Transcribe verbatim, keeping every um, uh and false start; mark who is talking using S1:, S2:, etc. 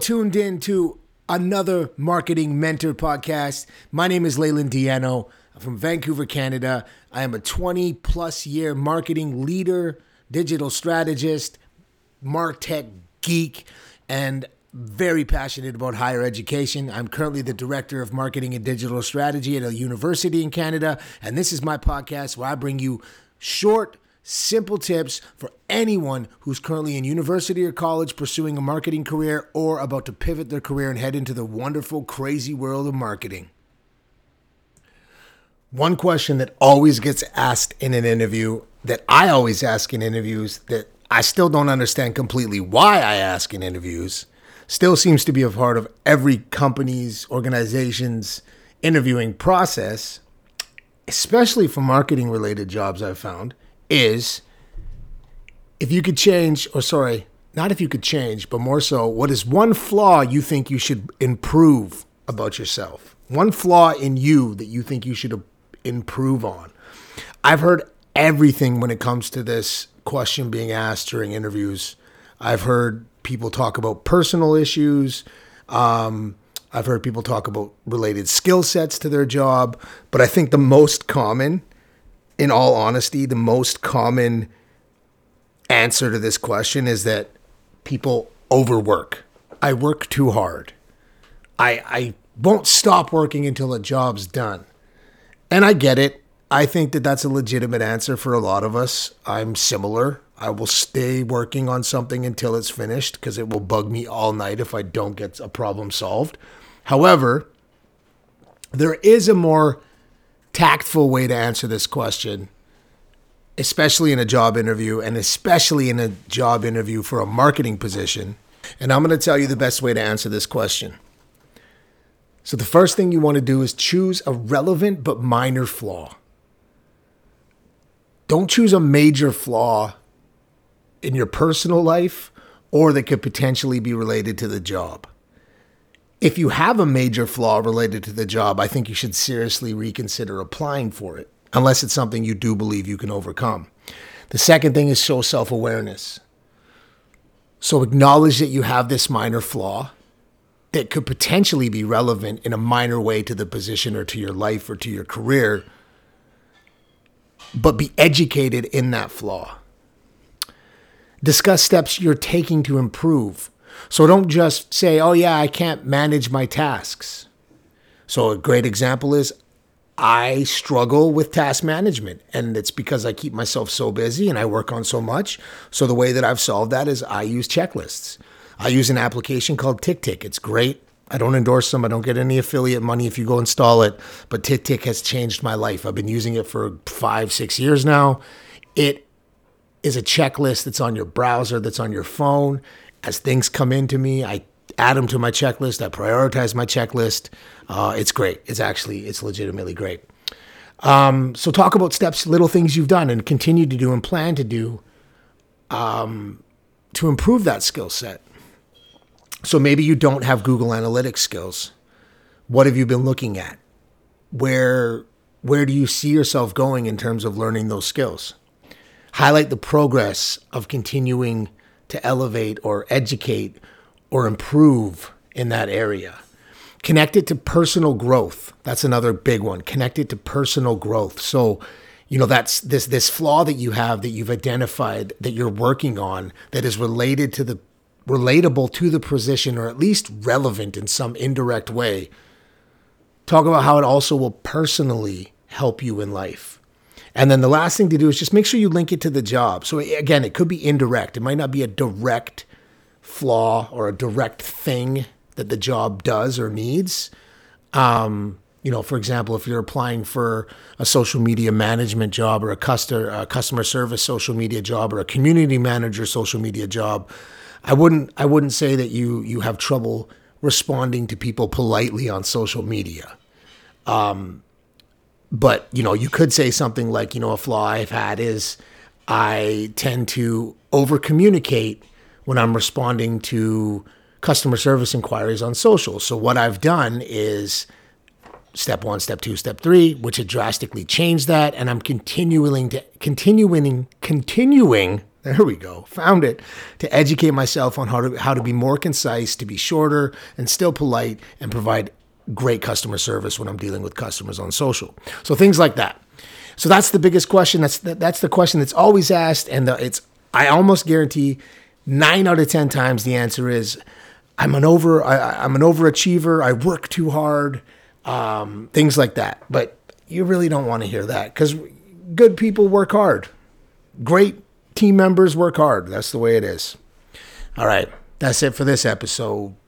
S1: tuned in to another Marketing Mentor podcast. My name is Leyland Diano. I'm from Vancouver, Canada. I am a twenty plus year marketing leader, digital strategist, MarTech geek, and very passionate about higher education. I'm currently the director of marketing and digital strategy at a university in Canada. And this is my podcast where I bring you short, simple tips for anyone who's currently in university or college pursuing a marketing career or about to pivot their career and head into the wonderful, crazy world of marketing. One question that always gets asked in an interview, that I always ask in interviews, that I still don't understand completely why I ask in interviews, still seems to be a part of every company's, organization's interviewing process, especially for marketing related jobs I've found, is if you could change, or sorry, not if you could change, but more so, what is one flaw you think you should improve about yourself? One flaw in you that you think you should improve on. I've heard everything when it comes to this question being asked during interviews. I've heard people talk about personal issues. Um, I've heard people talk about related skill sets to their job. But I think the most common, in all honesty, the most common answer to this question is that people overwork. I work too hard. I, I won't stop working until a job's done. And I get it. I think that that's a legitimate answer for a lot of us. I'm similar. I will stay working on something until it's finished because it will bug me all night if I don't get a problem solved. However, there is a more tactful way to answer this question, especially in a job interview and especially in a job interview for a marketing position. And I'm going to tell you the best way to answer this question. So the first thing you want to do is choose a relevant but minor flaw. Don't choose a major flaw in your personal life or that could potentially be related to the job. If you have a major flaw related to the job, I think you should seriously reconsider applying for it, unless it's something you do believe you can overcome. The second thing is show self-awareness. So acknowledge that you have this minor flaw that could potentially be relevant in a minor way to the position or to your life or to your career, but be educated in that flaw. Discuss steps you're taking to improve. So don't just say, oh yeah, I can't manage my tasks. So a great example is I struggle with task management, and it's because I keep myself so busy and I work on so much. So the way that I've solved that is I use checklists. I use an application called TickTick. It's great. I don't endorse them. I don't get any affiliate money if you go install it, but TickTick has changed my life. I've been using it for five, six years now. It is a checklist that's on your browser, that's on your phone. As things come into me, I add them to my checklist. I prioritize my checklist. Uh, it's great. It's actually, it's legitimately great. Um, so talk about steps, little things you've done and continue to do and plan to do um, to improve that skill set. So maybe you don't have Google Analytics skills. What have you been looking at? Where, where do you see yourself going in terms of learning those skills? Highlight the progress of continuing to elevate or educate or improve in that area. Connect it to personal growth. That's another big one. Connect it to personal growth. So, you know, that's this this flaw that you have that you've identified that you're working on that is related to the relatable to the position or at least relevant in some indirect way. Talk about how it also will personally help you in life. And then the last thing to do is just make sure you link it to the job. So again, it could be indirect. It might not be a direct flaw or a direct thing that the job does or needs. Um, you know, for example, if you're applying for a social media management job or a customer, a customer service social media job or a community manager social media job, I wouldn't I wouldn't say that you you have trouble responding to people politely on social media. Um, But, you know, you could say something like, you know, a flaw I've had is I tend to over-communicate when I'm responding to customer service inquiries on social. So what I've done is step one, step two, step three, which had drastically changed that. And I'm continuing to continuing, continuing, There we go. Found it to educate myself on how to how to be more concise, to be shorter and still polite, and provide great customer service when I'm dealing with customers on social. So things like that. So that's the biggest question. That's that's the question that's always asked, and the, it's I almost guarantee nine out of ten times the answer is I'm an over I, I'm an overachiever. I work too hard. Um, things like that. But you really don't want to hear that, because good people work hard. Great team members work hard. That's the way it is. All right. That's it for this episode.